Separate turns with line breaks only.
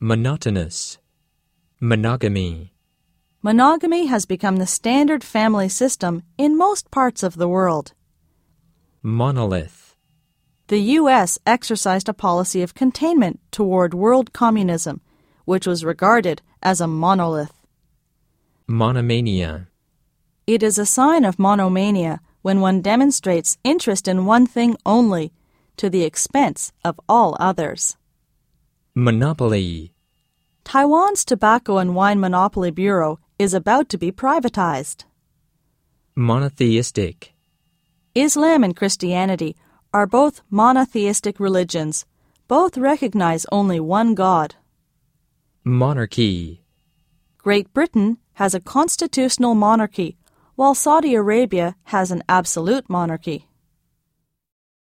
Monotonous. Monogamy.
Monogamy has become the standard family system in most parts of the world.
Monolith.
The U.S. exercised a policy of containment toward world communism, which was regarded as a monolith.
Monomania.
It is a sign of monomania when one demonstrates interest in one thing only, to the expense of all others.
Monopoly.
Taiwan's Tobacco and Wine Monopoly Bureau is about to be privatized.
Monotheistic.
Islam and Christianity are both monotheistic religions. Both recognize only one God.
Monarchy.
Great Britain has a constitutional monarchy, while Saudi Arabia has an absolute monarchy.